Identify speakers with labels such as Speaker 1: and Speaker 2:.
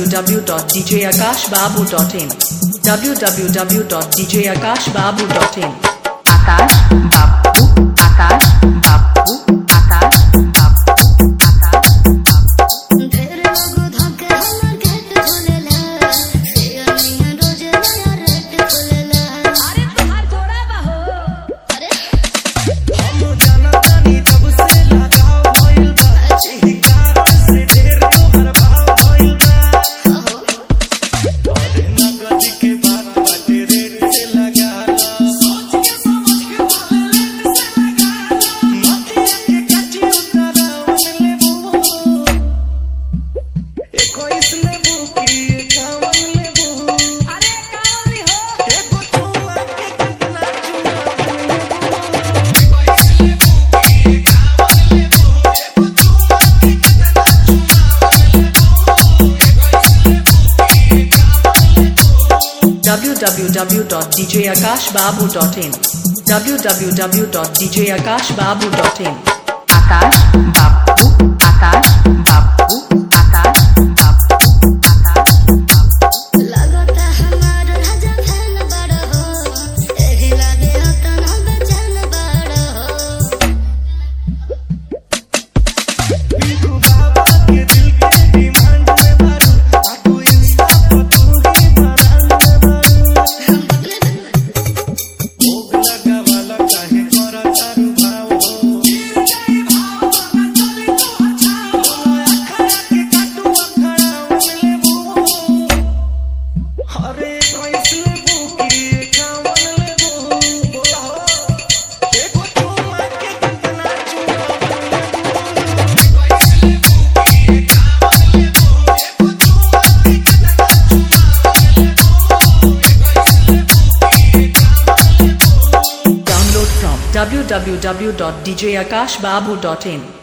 Speaker 1: www.djakashbabu.in www.djakashbabu.in
Speaker 2: आकाश बापू आकाश बापू आकाश बापू आकाश बापू
Speaker 3: ढेर लोग धोखे हमर गेट खोलेला सियानिया रोज नया रेट खोलेला अरे तुम्हार जोड़ा बा हो अरे
Speaker 4: हम जानतानी जब से लगाव भइल बा एही कार से ढेर तोहर भाव भइल बा अरे नगद के बात बाटे रेट से लगा सोच के समझ के बोले रेट से लगा मतिया के कच्ची उतारावन लेबू 21 लेबू की 51 लेबू
Speaker 3: अरे कावली हो
Speaker 4: एगो चुमा के कितना चुमा
Speaker 1: www.djakashbabu.in www.djakashbabu.in
Speaker 2: आकाश बापू आकाश बापू आकाश बापू आकाश बापू
Speaker 3: लगता हमार राजा फैन बड़ हो एही लागे अतना बेचैन बड़ हो
Speaker 4: बिल्कु बाबा के दिल के डिमांड में मारू आको इंस्टा पर तू ही ब्रांड में मारू
Speaker 3: हम बदले
Speaker 4: भोग लगा वाला काहे करा तारू भाव हो जाई भाव ना चली तो अच्छा हो अखड़ा के काटू अखड़ा लेबू अरे 21 लेबू की 51 लेबू बोला हो एगो चुमा के कितना चुमा
Speaker 1: Download from www.djakashbabu.in